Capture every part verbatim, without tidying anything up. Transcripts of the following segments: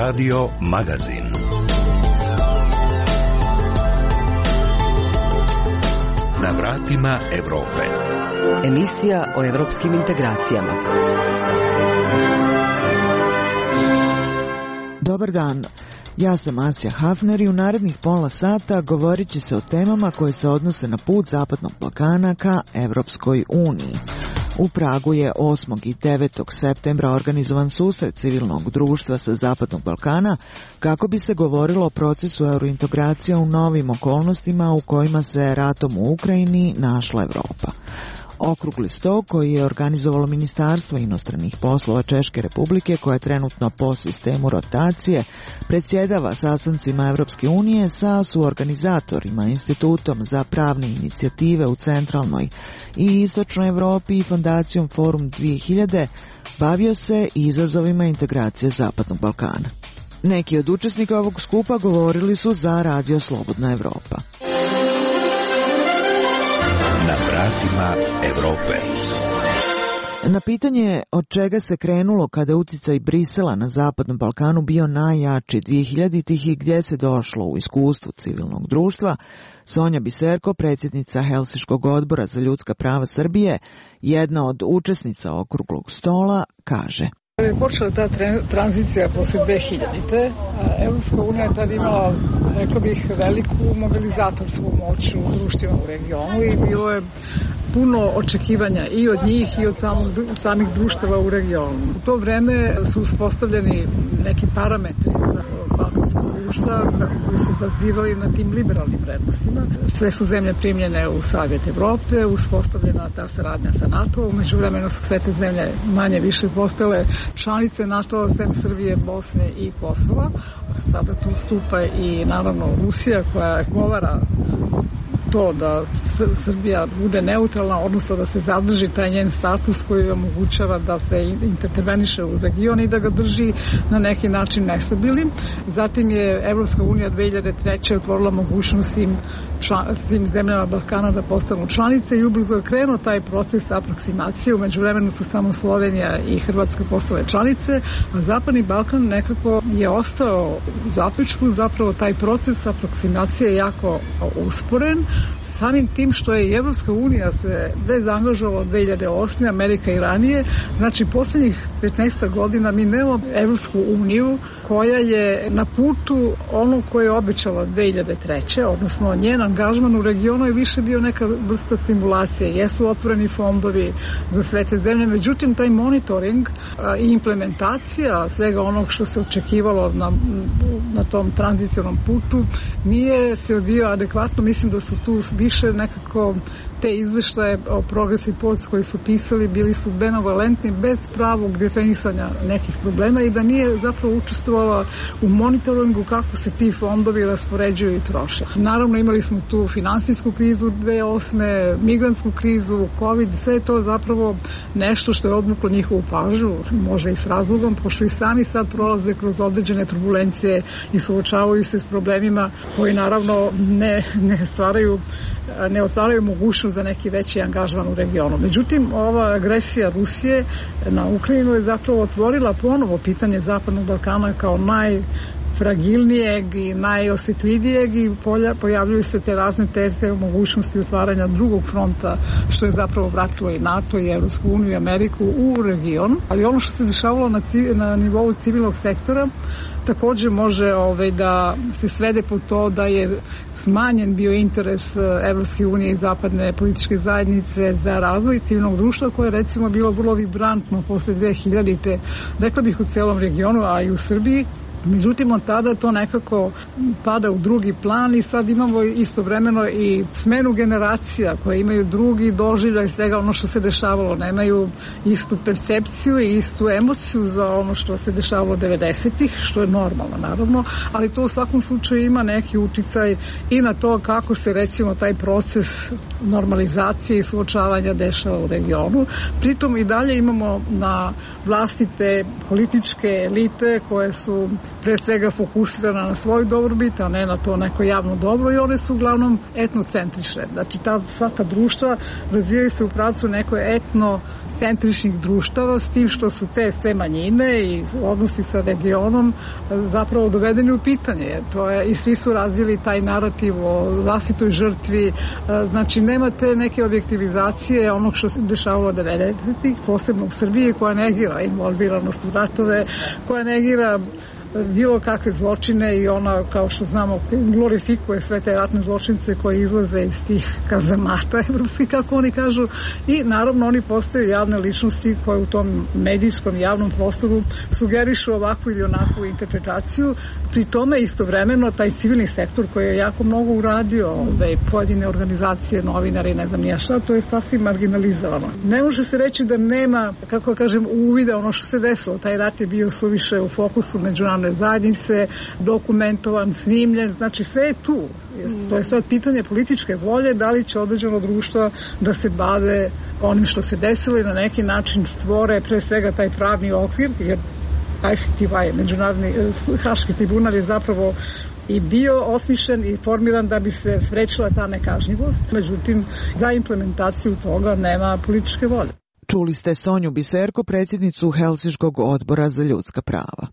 Radio Magazin. Na vratima Evrope. Emisija o evropskim integracijama. Dobar dan, ja sam Asja Hafner i u narednih pola sata govorit će se o temama koje se odnose na put Zapadnog Balkana ka Evropskoj uniji. U Pragu je osmog i devetog septembra organizovan susret civilnog društva sa Zapadnog Balkana kako bi se govorilo o procesu eurointegracija u novim okolnostima u kojima se ratom u Ukrajini našla Evropa. Okrugli sto koji je organizovalo Ministarstvo inostranih poslova Češke Republike, koja je trenutno po sistemu rotacije predsjedava sastancima Evropske unije sa suorganizatorima, Institutom za pravne inicijative u centralnoj i istočnoj Evropi i fondacijom Forum dvije hiljade, bavio se izazovima integracije Zapadnog Balkana. Neki od učesnika ovog skupa govorili su za Radio Slobodna Evropa. Na vratima Evrope. Na pitanje od čega se krenulo kada je uticaj Brisela na Zapadnom Balkanu bio najjači dvije hiljaditih i gdje se došlo u iskustvu civilnog društva, Sonja Biserko, predsjednica Helsinškog odbora za ljudska prava Srbije, jedna od učesnica okruglog stola, kaže: Kada je počela ta tranzicija posle dve hiljadite. Evropska unija je tada imala, rekla bih, veliku mobilizatorsku moć u društvima u regionu i bilo je puno očekivanja i od njih i od samog, samih društava u regionu. U to vreme su uspostavljeni neki parametri za balkanska društva koji su bazirali na tim liberalnim vrednostima. Sve su zemlje primljene u Savjet Evrope, uspostavljena ta saradnja sa NATO, umeđu vremenu su sve te zemlje manje više postale članice NATO, sem Srbije, Bosne i Kosova. Sada tu stupa i naravno Rusija koja govara to da Srbija bude neutralna, odnosno da se zadrži taj njen status koji omogućava da se interveniše u region i da ga drži na neki način nestabilnim. Zatim je Evropska unija dve hiljade treće otvorila mogućnost svim, član, svim zemljama Balkana da postanu članice i ubrzo je krenuo taj proces aproksimacije. Umeđu vremenu su samo Slovenija i Hrvatska postale članice, a Zapadni Balkan nekako je ostao u zapećku. Zapravo taj proces aproksimacije je jako usporen, samim tim što je i Evropska unija se dezangažovala od dve hiljade osme. Amerika i ranije. Znači, posljednjih petnaest godina mi nemamo Evropsku uniju koja je na putu ono koje je obećala dve hiljade treće. Odnosno, njen angažman u regionu je više bio neka vrsta simulacije. Jesu otvoreni fondovi za sve te zemlje, međutim, taj monitoring i implementacija svega onog što se očekivalo na, na tom tranzicionom putu nije se odvijao adekvatno. Mislim da su tu više nekako te izveštaje o progress reports koji su pisali bili su benevolentni bez pravog definisanja nekih problema i da nije zapravo učestvovala u monitoringu kako se ti fondovi raspoređuju i troše. Naravno, imali smo tu finansijsku krizu dve hiljade osme, migrantsku krizu, COVID, sve je to zapravo nešto što je odvuklo njihovu pažnju, može i s razlogom, pošto i sami sad prolaze kroz određene turbulencije i suočavaju se s problemima koji naravno ne, ne stvaraju ne otvaraju mogućnost za neki veći angažman u regionu. Međutim, ova agresija Rusije na Ukrajinu je zapravo otvorila ponovo pitanje Zapadnog Balkana kao najfragilnijeg i najosjetljivijeg i polja, pojavljuju se te razne teze o mogućnosti otvaranja drugog fronta, što je zapravo vratilo i NATO i Evropsku uniju i Ameriku u region. Ali ono što se dešavalo na, na nivou civilnog sektora također može ovaj, da se svede po to da je smanjen bio interes Evropske unije i zapadne političke zajednice za razvoj civilnog društva koje je recimo bilo vrlo vibrantno posle dve hiljadite. Rekla bih u celom regionu, a i u Srbiji. Međutim, od tada to nekako pada u drugi plan i sad imamo istovremeno i smenu generacija koje imaju drugi doživljaj svega ono što se dešavalo. Nemaju istu percepciju i istu emociju za ono što se dešavalo devedesetih, što je normalno naravno, ali to u svakom slučaju ima neki uticaj i na to kako se recimo taj proces normalizacije i suočavanja dešava u regionu. Pritom i dalje imamo na vlastite političke elite koje su pre svega fokusirane na svoju dobrobit, a ne na to neko javno dobro, i one su uglavnom etnocentrične. Znači ta, sva ta društva razvijaju se u pravcu neko etnocentričnih društava, s tim što su te sve manjine i odnosi sa regionom zapravo dovedeni u pitanje. To je, i svi su razvili taj narativ o vlastitoj žrtvi. Znači nema te neke objektivizacije onog što se dešavalo devedesetih, posebno u Srbiji, koja negira involviranost u ratove, koja negira bilo kakve zločine i ona, kao što znamo, glorifikuje sve te ratne zločince koji izlaze iz tih kazamata evropskih, kako oni kažu, i naravno oni postaju javne ličnosti koje u tom medijskom javnom prostoru sugerišu ovakvu ili onakvu interpretaciju. Pri tome istovremeno taj civilni sektor koji je jako mnogo uradio, da je pojedine organizacije, novinari, ne znam nija šta, to je sasvim marginalizovano. Ne može se reći da nema, kako kažem, uvida ono što se desilo. Taj rat je bio suviše u fokusu međunarodne zajednice, dokumentovan, snimljen, znači sve je tu. To je sad pitanje političke volje, da li će određeno društvo da se bave onim što se desilo i na neki način stvore pre svega taj pravni okvir, jer I C T Y, Međunarodni haški tribunal, je zapravo i bio osmišljen i formiran da bi se sprečila ta nekažnjivost. Međutim, za implementaciju toga nema političke volje. Čuli ste Sonju Biserko, predsjednicu Helsinškog odbora za ljudska prava.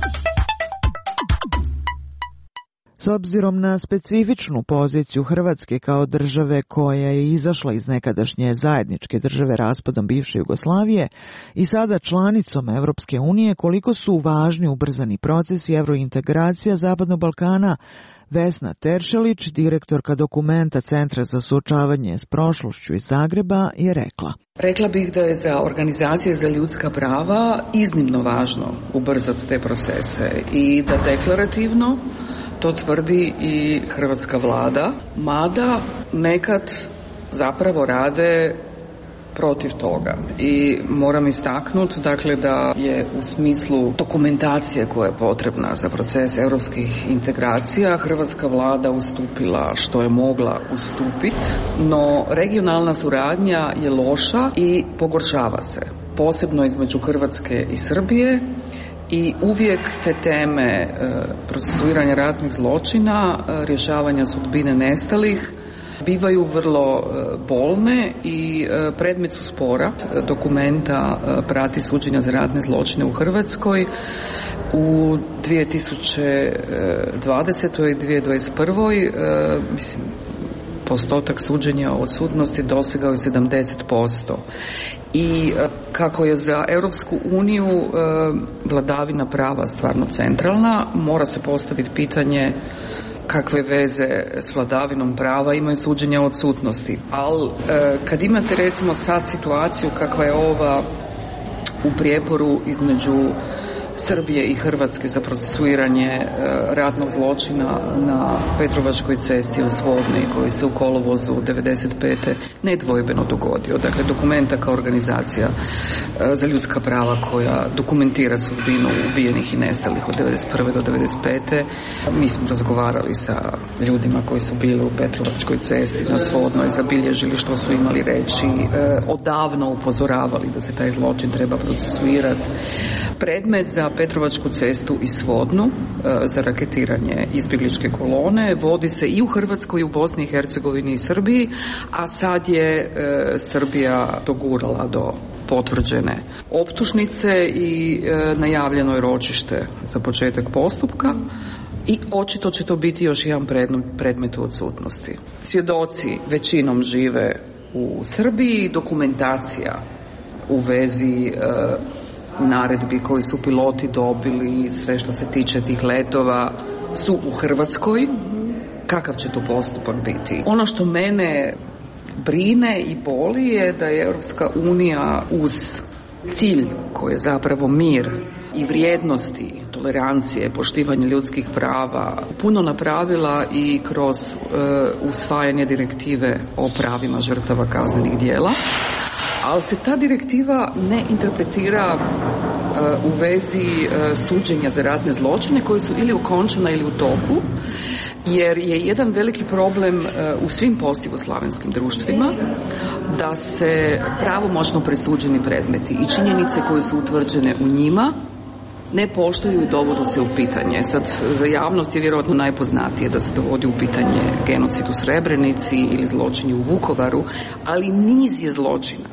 S obzirom na specifičnu poziciju Hrvatske kao države koja je izašla iz nekadašnje zajedničke države raspadom bivše Jugoslavije i sada članicom Evropske unije, koliko su važni ubrzani procesi evrointegracija Zapadnog Balkana, Vesna Teršelić, direktorka dokumenta Centra za suočavanje s prošlošću iz Zagreba, je rekla. Rekla bih da je za organizacije za ljudska prava iznimno važno ubrzati te procese i da deklarativno to tvrdi i hrvatska vlada, mada nekad zapravo rade protiv toga. I moram istaknuti, dakle, da je u smislu dokumentacije koja je potrebna za proces europskih integracija hrvatska vlada ustupila što je mogla ustupiti, no regionalna suradnja je loša i pogoršava se, posebno između Hrvatske i Srbije. I uvijek te teme e, procesuiranja ratnih zločina, e, rješavanja sudbine nestalih bivaju vrlo e, bolne i e, predmet su spora. Dokumenta e, prati suđenja za ratne zločine u Hrvatskoj. U dvije tisuće dvadesetoj i dvije tisuće dvadeset prvoj e, mislim, postotak suđenja o odsutnosti dosegao je sedamdeset posto. I kako je za Europsku uniju e, vladavina prava stvarno centralna, mora se postaviti pitanje kakve veze s vladavinom prava imaju suđenja o odsutnosti. Ali e, kad imate recimo sad situaciju kakva je ova u prijeporu između Srbije i Hrvatske za procesuiranje e, ratnog zločina na Petrovačkoj cesti u Svodni, koji se u kolovozu devedeset pete nedvojbeno dogodio. Dakle, Dokumenta kao organizacija e, za ljudska prava koja dokumentira sudbinu ubijenih i nestalih od devedeset prve do devedeset pete Mi smo razgovarali sa ljudima koji su bili u Petrovačkoj cesti na Svodnoj, zabilježili što su imali reći, e, odavno upozoravali da se taj zločin treba procesuirati. Predmet za Petrovačku cestu i Svodnu e, za raketiranje izbjegličke kolone vodi se i u Hrvatskoj, i u Bosni i Hercegovini i Srbiji, a sad je e, Srbija dogurala do potvrđene optužnice i e, najavljeno je ročište za početak postupka. I očito će to biti još jedan predmet u odsutnosti. Svjedoci većinom žive u Srbiji, dokumentacija u vezi e, naredbi koji su piloti dobili, sve što se tiče tih letova su u Hrvatskoj. Kakav će to postupak biti? Ono što mene brine i boli je da je Europska unija uz cilj koji je zapravo mir i vrijednosti, tolerancije, poštivanje ljudskih prava puno napravila i kroz e, usvajanje direktive o pravima žrtava kaznenih djela, ali se ta direktiva ne interpretira uh, u vezi uh, suđenja za ratne zločine koje su ili okončana ili u toku jer je jedan veliki problem u svim postjugoslavenskim društvima da se pravomoćno presuđeni predmeti i činjenice koje su utvrđene u njima ne poštuju i dovodu se u pitanje. Sad, za javnost je vjerojatno najpoznatije da se dovodi u pitanje genocid u Srebrenici ili zločini u Vukovaru, ali niz je zločina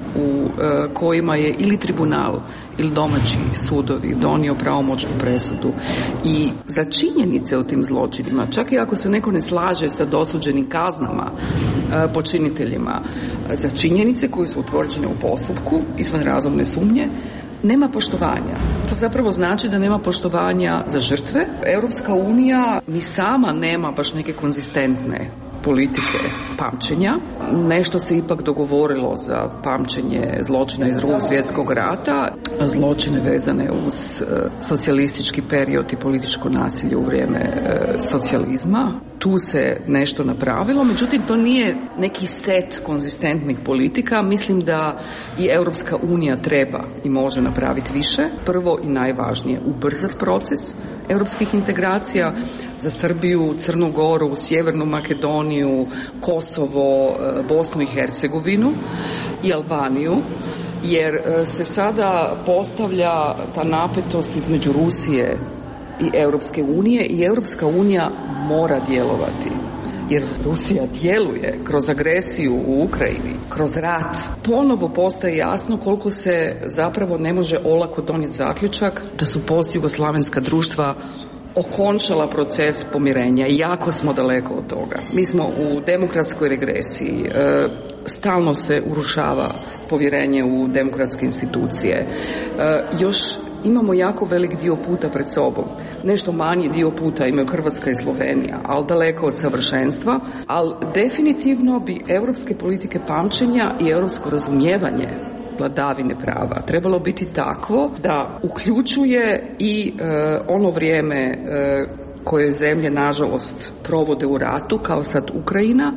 u e, kojima je ili tribunal ili domaći sudovi donio pravomoćnu presudu i za činjenice o tim zločinima, čak i ako se neko ne slaže sa dosuđenim kaznama e, počiniteljima, za činjenice koje su utvrđene u postupku izvan razumne sumnje, nema poštovanja. To zapravo znači da nema poštovanja za žrtve. Europska unija ni sama nema baš neke konzistentne politike pamćenja. Nešto se ipak dogovorilo za pamćenje zločina iz Drugog svjetskog rata, zločine vezane uz socijalistički period i političko nasilje u vrijeme socijalizma. Tu se nešto napravilo, međutim to nije neki set konzistentnih politika. Mislim da i Europska unija treba i može napraviti više. Prvo i najvažnije, ubrzati proces europskih integracija za Srbiju, Crnu Goru, Sjevernu Makedoniju, Kosovo, Bosnu i Hercegovinu i Albaniju, jer se sada postavlja ta napetost između Rusije i Europske unije i Europska unija mora djelovati. Jer Rusija djeluje kroz agresiju u Ukrajini, kroz rat. Ponovo postaje jasno koliko se zapravo ne može olako donijeti zaključak da su postjugoslavenska društva okončala proces pomirenja i jako smo daleko od toga. Mi smo u demokratskoj regresiji, e, stalno se urušava povjerenje u demokratske institucije. E, još imamo jako velik dio puta pred sobom. Nešto manji dio puta imaju Hrvatska i Slovenija, ali daleko od savršenstva, ali definitivno bi europske politike pamćenja i europsko razumijevanje vladavine prava trebalo biti takvo da uključuje i e, ono vrijeme e, koje zemlje nažalost provode u ratu, kao sad Ukrajina,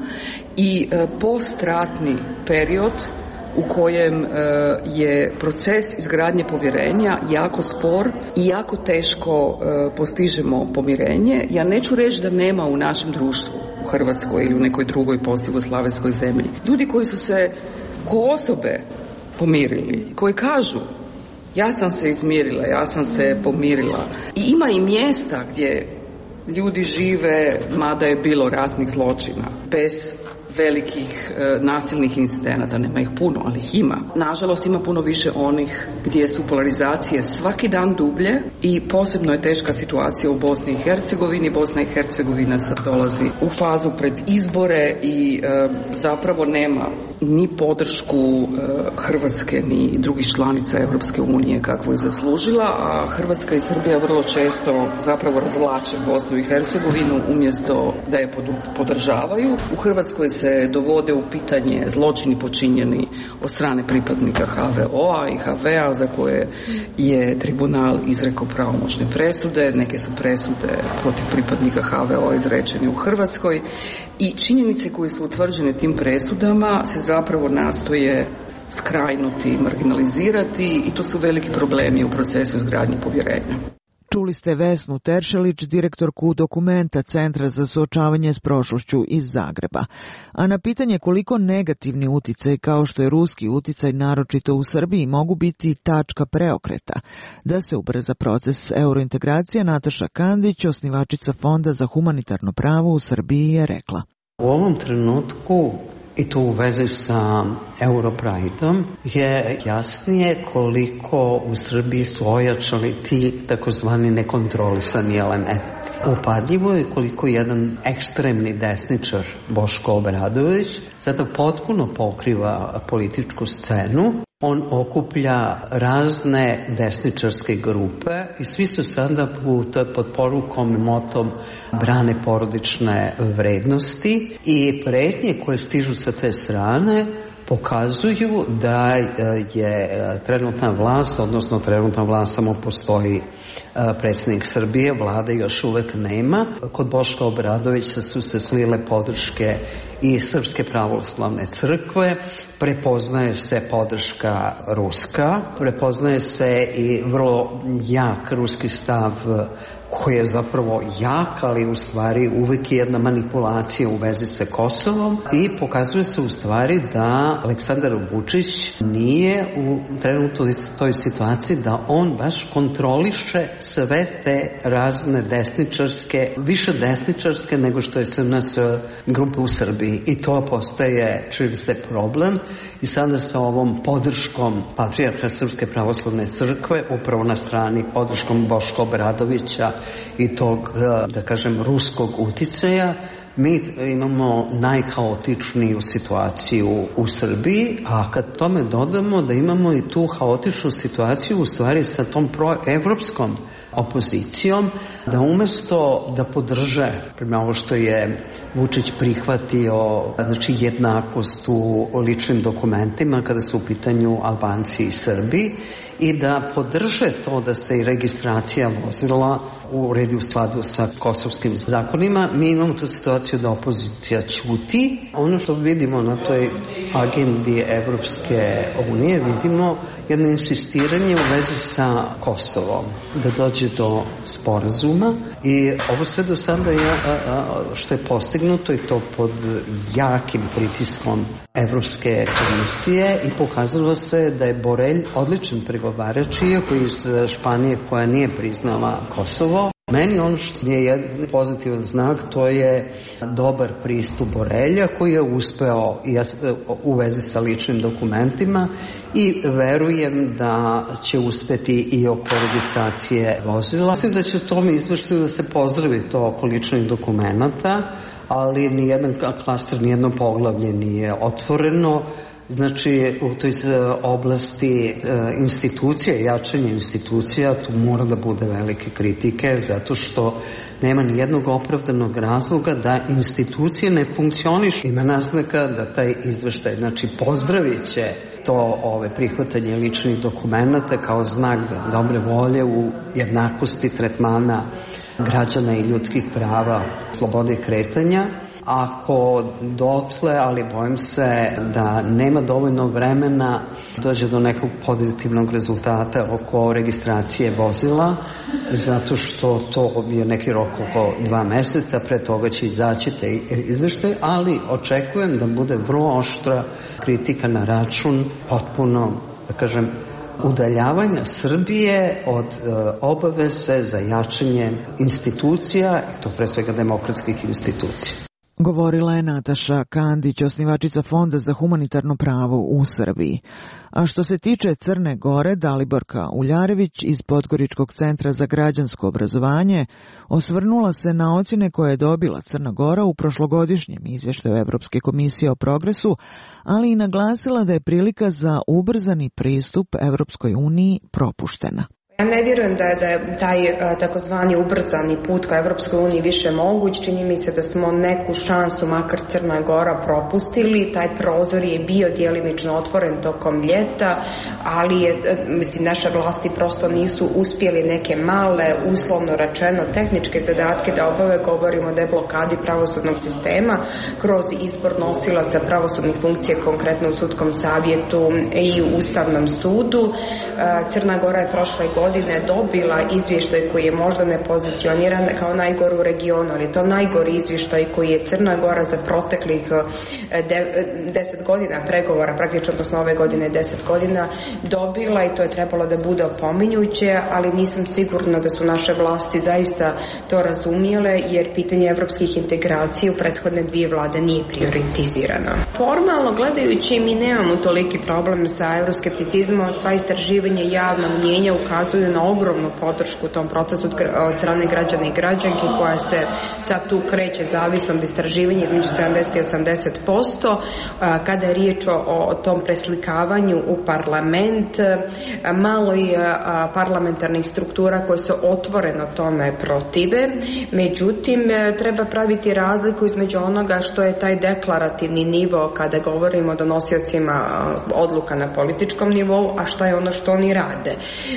i e, postratni period u kojem e, je proces izgradnje povjerenja jako spor i jako teško e, postižemo pomirenje. Ja neću reći da nema u našem društvu, u Hrvatskoj ili u nekoj drugoj postjugoslavenskoj zemlji, ljudi koji su se ko osobe pomirili, koji kažu ja sam se izmirila, ja sam se pomirila. I ima i mjesta gdje ljudi žive, mada je bilo ratnih zločina, bez velikih e, nasilnih incidenata, nema ih puno, ali ih ima. Nažalost ima puno više onih gdje su polarizacije svaki dan dublje i posebno je teška situacija u Bosni i Hercegovini. Bosna i Hercegovina sad dolazi u fazu pred izbore i e, zapravo nema ni podršku e, Hrvatske ni drugih članica Europske unije kakvu je zaslužila, a Hrvatska i Srbija vrlo često zapravo razvlače Bosnu i Hercegovinu umjesto da je podržavaju. U Hrvatskoj se dovode u pitanje zločini počinjeni od strane pripadnika H V O-a i H V-a za koje je tribunal izrekao pravomoćne presude. Neke su presude protiv pripadnika H V O-a izrečene u Hrvatskoj i činjenice koje su utvrđene tim presudama se zapravo nastoje skrajnuti, marginalizirati i to su veliki problemi u procesu izgradnje povjerenja. Čuli ste Vesnu Teršelić, direktorku Dokumenta Centra za suočavanje s prošlošću iz Zagreba. A na pitanje koliko negativni uticaj kao što je ruski uticaj naročito u Srbiji mogu biti tačka preokreta da se ubrza proces eurointegracije, Nataša Kandić, osnivačica Fonda za humanitarno pravo u Srbiji, je rekla: U ovom trenutku, i to u vezi sa Europrideom, je jasnije koliko u Srbiji su ojačali ti takozvani nekontrolisani elementi. Upadljivo je koliko jedan ekstremni desničar Boško Obradović sada potpuno pokriva političku scenu. On okuplja razne desničarske grupe i svi su sada pod porukom i motom brane porodične vrednosti i pretnje koje stižu sa te strane pokazuju da je trenutna vlast, odnosno trenutna vlast samo postoji predsjednik Srbije, vlada još uvek nema. Kod Boška Obradovića su se slile podrške i Srpske pravoslavne crkve, prepoznaje se podrška ruska, prepoznaje se i vrlo jak ruski stav koja je zapravo jaka, ali u stvari uvek je jedna manipulacija u vezi sa Kosovom i pokazuje se u stvari da Aleksandar Vučić nije u trenutnoj toj situaciji da on baš kontroliše sve te razne desničarske, više desničarske nego što je S N S grupe u Srbiji i to postaje čvrsti problem i sada sa ovom podrškom Patrijarha Srpske pravoslavne crkve upravo na strani podrškom Boška Obradovića i tog, da kažem, ruskog uticaja, mi imamo najhaotičniju situaciju u Srbiji, a kad tome dodamo da imamo i tu haotičnu situaciju u stvari sa tom proevropskom opozicijom, da umesto da podrže prema ovo što je Vučić prihvatio, znači jednakost u ličnim dokumentima kada su u pitanju Albanci i Srbi, i da podrže to da se i registracija vozila uredi u skladu sa kosovskim zakonima, mi imamo tu situaciju da opozicija ćuti. Ono što vidimo na toj agendi Evropske unije, vidimo jedno insistiranje u vezi sa Kosovom, da dođe do sporazuma i ovo sve do sada je, što je postignuto i to pod jakim pritiskom Evropske komisije i pokazalo se da je Borelj odličan pregovarač, iako iz Španije koja nije priznala Kosovo. Meni ono što je jedan pozitivan znak, to je dobar pristup Borelja koji je uspeo u vezi sa ličnim dokumentima i verujem da će uspeti i oko registracije vozila. Mislim da će tome izveštaju da se pozdravi to oko ličnih dokumenta, ali nijedan klaster, nijedno poglavlje nije otvoreno. Znači, u toj oblasti e, institucije, jačanje institucija, tu mora da bude velike kritike, zato što nema ni jednog opravdanog razloga da institucije ne funkcionišu. Ima naznaka da taj izveštaj, znači, pozdravit će to ove, prihvatanje ličnih dokumenta kao znak dobre volje u jednakosti tretmana građana i ljudskih prava, slobode kretanja. Ako dotle, ali bojim se da nema dovoljno vremena dođe do nekog pozitivnog rezultata oko registracije vozila, zato što to je neki rok oko dva meseca, pre toga će izaći te izveštaj, ali očekujem da bude vrlo oštra kritika na račun potpuno, da kažem, udaljavanja Srbije od e, obaveze za jačanje institucija, i to pre svega demokratskih institucija. Govorila je Nataša Kandić, osnivačica Fonda za humanitarno pravo u Srbiji. A što se tiče Crne Gore, Daliborka Uljarević iz Podgoričkog centra za građansko obrazovanje osvrnula se na ocjene koje je dobila Crna Gora u prošlogodišnjem izvještaju Evropske komisije o progresu, ali i naglasila da je prilika za ubrzani pristup Evropskoj uniji propuštena. Ja ne vjerujem da je, da je taj takozvani ubrzani put ka Evropskoj uniji više moguć. Čini mi se da smo neku šansu, makar Crna Gora, propustili. Taj prozor je bio djelimično otvoren tokom ljeta, ali je, mislim, naše vlasti prosto nisu uspjeli neke male, uslovno rečeno, tehničke zadatke da obave. Govorimo o deblokadi pravosudnog sistema kroz izbor nosilaca pravosudnih funkcija, konkretno u sudskom savjetu i u Ustavnom sudu. Crna Gora je prošle godine godine dobila izvještaj koji je možda ne pozicioniran kao najgori u regionu, ali to najgori izvještaj koji je Crna Gora za proteklih deset godina pregovora, praktično odnosno ove godine deset godina dobila, i to je trebalo da bude opominjuće, ali nisam sigurna da su naše vlasti zaista to razumijele, jer pitanje evropskih integracija u prethodne dvije vlade nije prioritizirano. Formalno gledajući, mi nemamo toliki problem sa euroskepticizmom. Sva istraživanja javnog mnijenja ukazuju na ogromnu podršku u tom procesu od strane građana i građanki, koja se sad tu kreće zavisno od istraživanja između sedamdeset i osamdeset posto. Kada je riječ o, o tom preslikavanju u parlament, malo je parlamentarnih struktura koje se otvoreno tome protive. Međutim, treba praviti razliku između onoga što je taj deklarativni nivo kada govorimo o donosiocima odluka na političkom nivou, a šta je ono što oni rade.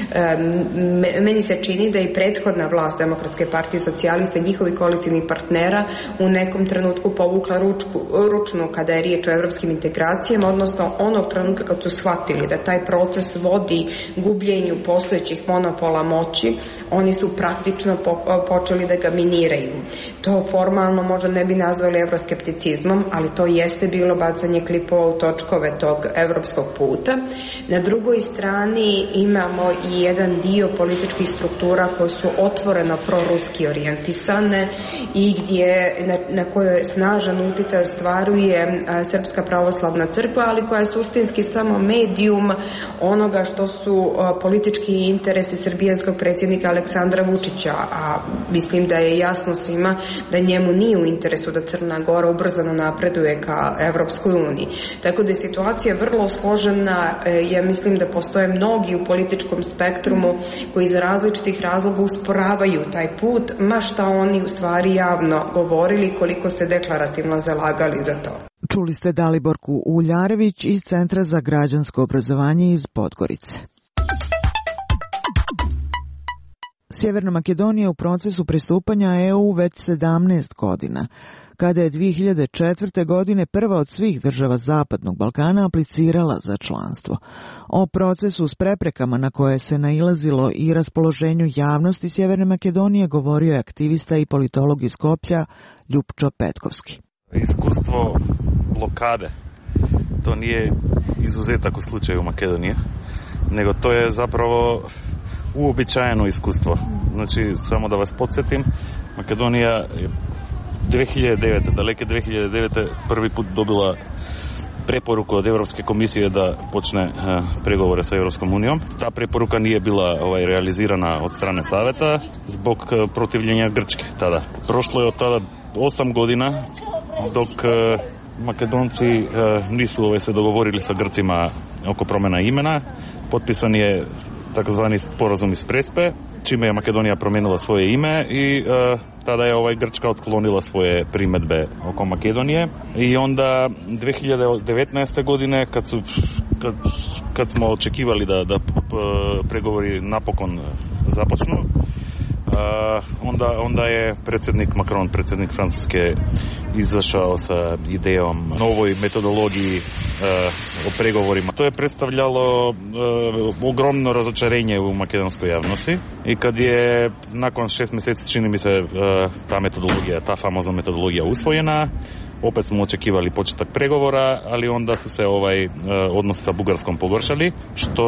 Meni se čini da i prethodna vlast Demokratske partije socijalista i njihovi koalicijnih partnera u nekom trenutku povukla ručku, ručnu kada je riječ o evropskim integracijama, odnosno onog trenutka kad su shvatili da taj proces vodi gubljenju postojećih monopola moći, oni su praktično po, počeli da ga miniraju. To formalno možda ne bi nazvali evroskepticizmom, ali to jeste bilo bacanje klipova u točkove tog evropskog puta. Na drugoj strani imamo i jedan dio političkih struktura koje su otvoreno proruski orijentisane i gdje na, na kojoj snažan utjecaj ostvaruje Srpska pravoslavna crkva, ali koja je suštinski samo medijum onoga što su politički interesi srbijanskog predsjednika Aleksandra Vučića, a mislim da je jasno svima da njemu nije u interesu da Crna Gora ubrzano napreduje ka Evropskoj uniji. Tako da je situacija vrlo složena. Ja mislim da postoje mnogi u političkom spektrumu koji iz različitih razloga usporavaju taj put, ma šta oni u stvari javno govorili, koliko se deklarativno zalagali za to. Čuli ste Daliborku Uljarević iz Centra za građansko obrazovanje iz Podgorice. Sjeverna Makedonija je u procesu pristupanja E U već sedamnaest godina. Kada je dvije hiljade četvrte. godine prva od svih država Zapadnog Balkana aplicirala za članstvo. O procesu s preprekama na koje se nailazilo i raspoloženju javnosti Sjeverne Makedonije govorio je aktivista i politolog iz Skoplja Ljupčo Petkovski. Iskustvo blokade, to nije izuzetak u slučaju Makedonije, nego to je zapravo uobičajeno iskustvo. Znači, samo da vas podsjetim, Makedonija je dvije hiljade devete. daleke dvije hiljade devete. prvi put dobila preporuku od Europske komisije da počne uh, pregovore sa Europskom unijom. Ta preporuka nije bila ovaj, realizirana od strane saveta zbog uh, protivljenja Grčke tada. Prošlo je od tada osam godina dok uh, Makedonci uh, nisu ovaj, se dogovorili sa Grcima oko promjena imena. Potpisan je takozvani sporazum iz Prespe, čime je Makedonija promijenila svoje ime i uh, tada je ovaj Grčka otklonila svoje primjedbe oko Makedonije. I onda dvije hiljade devetnaeste. godine kad su kad, kad smo očekivali da, da pregovori napokon započnu, Uh, onda, onda je predsjednik Macron, predsjednik Francuske, izašao sa idejom novoj metodologiji uh, o pregovorima. To je predstavljalo uh, ogromno razočarenje u makedonskoj javnosti i kad je nakon šest mjeseci, čini mi se, uh, ta metodologija, ta famozna metodologija usvojena, opet smo očekivali početak pregovora, ali onda su se ovaj uh, odnos sa Bugarskom pogoršali, što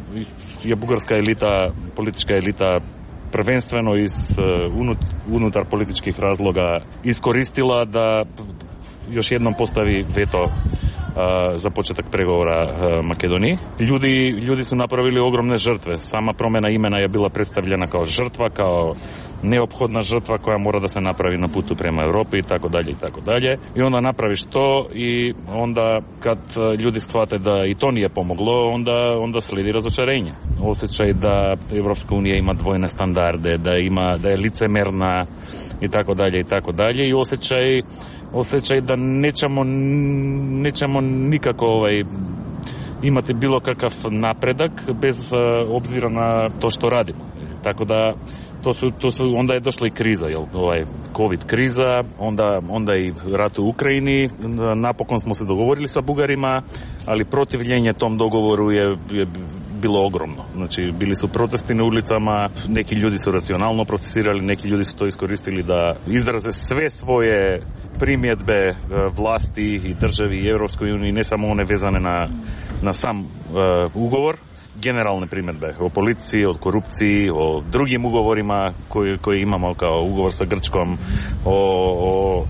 je bugarska elita, politička elita prvenstveno iz unut, unutar političkih razloga iskoristila da još jednom postavi veto uh, za početak pregovora uh, Makedoniji. Ljudi, ljudi su napravili ogromne žrtve. Sama promjena imena je bila predstavljena kao žrtva, kao neophodna žrtva koja mora da se napravi na putu prema Europi i tako dalje i tako dalje. I onda napraviš to i onda kad ljudi shvate da i to nije pomoglo, onda, onda slijedi razočarenje. Osjećaj da Evropska unija ima dvojne standarde, da ima, da je licemerna i tako dalje i tako dalje i osjećaj osjećaj da nećemo, nećemo nikako ovaj, imati bilo kakav napredak bez uh, obzira na to što radimo. Tako da to su, to su, onda je došla i kriza, jel, ovaj, COVID kriza, onda, onda i rat u Ukrajini, napokon smo se dogovorili sa Bugarima, ali protivljenje tom dogovoru je, je bilo ogromno. Znači, bili su protesti na ulicama, neki ljudi su racionalno protestirali, neki ljudi su to iskoristili da izraze sve svoje primjedbe vlasti i državi i Europskoj uniji, ne samo one vezane na, na sam uh, ugovor, generalne primjedbe o policiji, o korupciji, o drugim ugovorima koji, koji imamo kao ugovor sa Grčkom, o, o,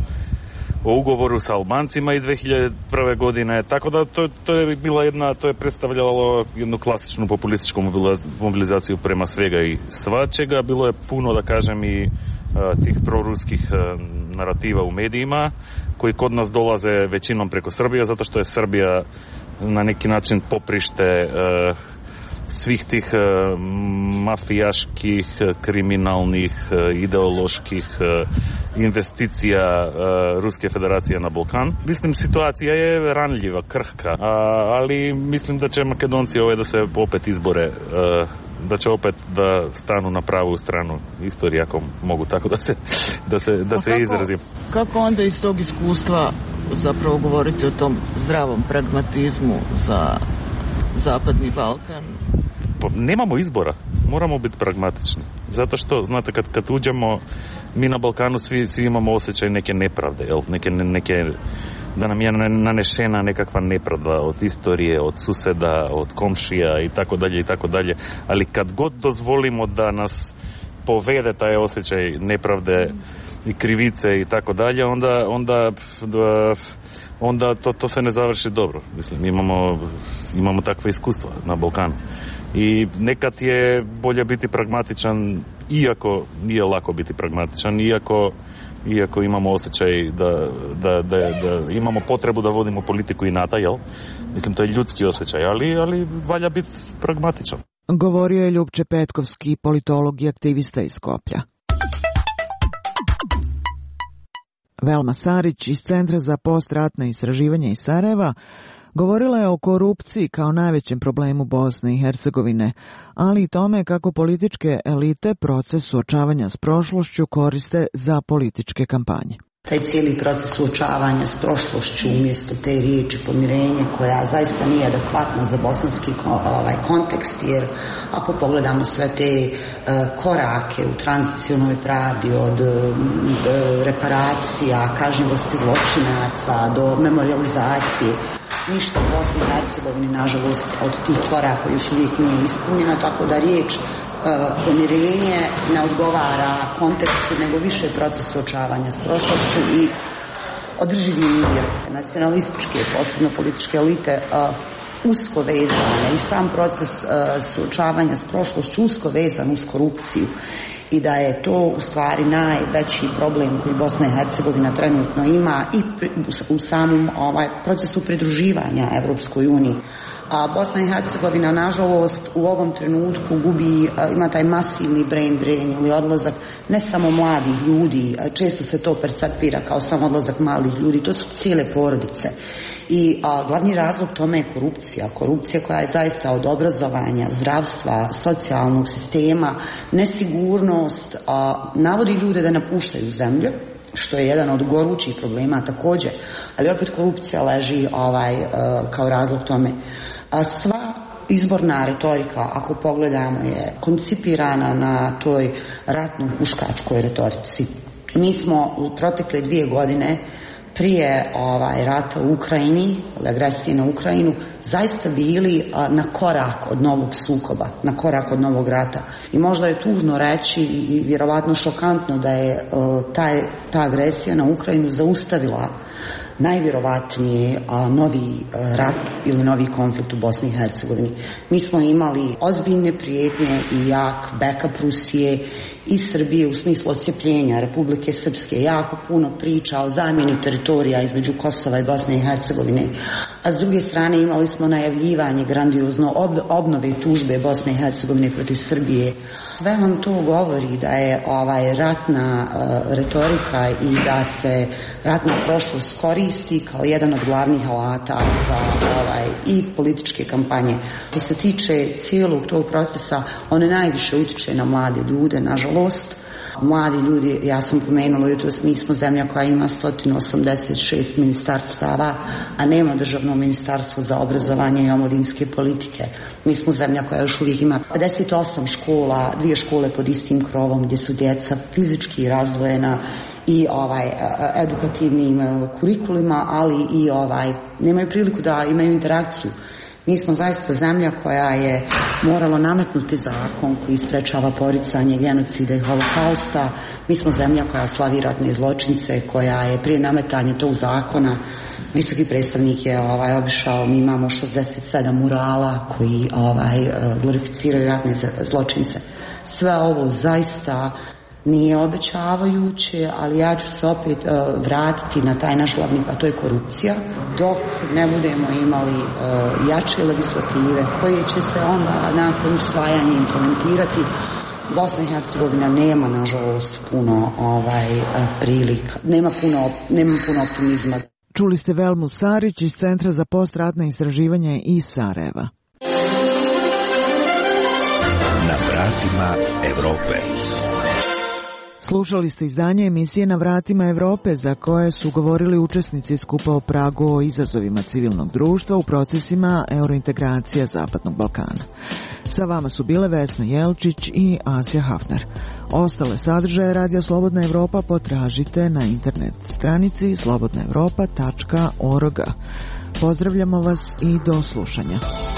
o ugovoru sa Albancima iz dvije hiljade prve. godine. Tako da to, to je bila jedna, to je predstavljalo jednu klasičnu populističku mobilizaciju prema svega i svačega. Bilo je puno, da kažem, i tih proruskih narativa u medijima koji kod nas dolaze većinom preko Srbije, zato što je Srbija na neki način poprište svih tih mafijaških, kriminalnih, ideoloških investicija Ruske federacije na Balkan. Mislim, situacija je ranljiva, krhka, ali mislim da će Makedonci ove da se opet izbore da će opet da stanu na pravu stranu istorije, ako mogu tako da se, da se, da se kako, izrazim. Kako onda iz tog iskustva zapravo govoriti o tom zdravom pragmatizmu za Zapadni Balkan? Pa nemamo izbora, moramo biti pragmatični. Zato što, znate, kad, kad uđemo, mi na Balkanu svi, svi imamo osjećaj neke nepravde, jel? Neke, neke, da nam je nanešena nekakva nepravda od istorije, od suseda, od komšija i tako dalje i tako dalje. Ali kad god dozvolimo da nas povede taj osjećaj nepravde i krivice i tako dalje, onda, onda, onda to, to se ne završi dobro. Mislim, imamo, imamo takve iskustva na Balkanu. I nekad je bolje biti pragmatičan, iako nije lako biti pragmatičan, iako, iako imamo osjećaj da, da, da, da imamo potrebu da vodimo politiku inata, jel? Mislim, to je ljudski osjećaj, ali, ali valja biti pragmatičan. Govorio je Ljupče Petkovski, politolog i aktivista iz Skoplja. Velma Sarić iz Centra za postratna istraživanja iz Sarajeva govorila je o korupciji kao najvećem problemu Bosne i Hercegovine, ali i tome kako političke elite proces suočavanja s prošlošću koriste za političke kampanje. Taj cijeli proces suočavanja s prošlošću umjesto te riječi pomirenje, koja zaista nije adekvatna za bosanski ovaj, kontekst, jer ako pogledamo sve te uh, korake u tranzicionoj pravdi od uh, reparacija, kažnjivosti zločinaca do memorializacije, ništa u Bosni i Hercegovini, nažalost, od tih koraka još uvijek nije ispunjeno, tako da riječ Uh, pomirenje ne odgovara kontekstu, nego više proces suočavanja s prošlošću i održivi mir. Nacionalističke, posebno političke elite, uh, usko vezane i sam proces uh, suočavanja s prošlošću usko vezan uz korupciju i da je to u stvari najveći problem koji Bosna i Hercegovina trenutno ima i pri, u, u samom ovaj, procesu pridruživanja Evropskoj uniji. A Bosna i Hercegovina, nažalost, u ovom trenutku gubi, ima taj masivni brain drain ili odlazak ne samo mladih ljudi, često se to percepira kao samo odlazak malih ljudi, to su cijele porodice. I a, glavni razlog tome je korupcija. Korupcija koja je zaista od obrazovanja, zdravstva, socijalnog sistema, nesigurnost, a, navodi ljude da napuštaju zemlju, što je jedan od gorućih problema također, ali opet korupcija leži ovaj, a, kao razlog tome. A sva izborna retorika, ako pogledamo, je koncipirana na toj ratno-huškačkoj retorici. Mi smo u protekle dvije godine prije ovaj, rata u Ukrajini, agresije na Ukrajinu, zaista bili a, na korak od novog sukoba, na korak od novog rata. I možda je tužno reći i vjerovatno šokantno da je a, taj, ta agresija na Ukrajinu zaustavila najvjerovatnije a, novi a, rat ili novi konflikt u Bosni i Hercegovini. Mi smo imali ozbiljne prijetnje i jak backup Rusije i Srbije u smislu odcepljenja Republike Srpske, jako puno priča o zamjeni teritorija između Kosova i Bosne i Hercegovine, a s druge strane imali smo najavljivanje grandiozno ob- obnove i tužbe Bosne i Hercegovine protiv Srbije. Sve vam to govori da je ovaj ratna uh, retorika i da se ratna prošlost koristi kao jedan od glavnih alata za ovaj, i političke kampanje. Što se tiče cijelog tog procesa, one najviše utiče na mlade ljude, nažalost. Mladi ljudi, ja sam pomenula jutros, mi smo zemlja koja ima sto osamdeset šest ministarstava, a nema državno ministarstvo za obrazovanje i omladinske politike. Mi smo zemlja koja još uvijek ima pedeset osam škola, dvije škole pod istim krovom gdje su djeca fizički razdvojena i ovaj edukativnim kurikulima, ali i ovaj nemaju priliku da imaju interakciju. Mi smo zaista zemlja koja je morala nametnuti zakon koji sprečava poricanje genocida i holokausta. Mi smo zemlja koja slavi ratne zločince, koja je prije nametanja tog zakona, visoki predstavnik je ovaj, obišao, mi imamo šezdeset sedam murala koji ovaj, glorificiraju ratne zločince. Sve ovo zaista nije obećavajuće, ali ja ću se opet uh, vratiti na taj naš glavni, a to je korupcija, dok ne budemo imali uh, jače legislative koje će se onda nakon usvajanja implementirati. Bosna i Hercegovina nema, nažalost, puno ovaj, prilika, nema puno, nema puno optimizma. Čuli ste Velmu Sarić iz Centra za postratna istraživanja iz Sarajeva. Na vratima Evrope. Slušali ste izdanje emisije Na vratima Evrope za koje su govorili učesnici skupa o Pragu o izazovima civilnog društva u procesima eurointegracija Zapadnog Balkana. Sa vama su bile Vesna Jelčić i Asja Hafner. Ostale sadržaje Radio Slobodna Evropa potražite na internet stranici slobodna evropa tačka org. Pozdravljamo vas i do slušanja.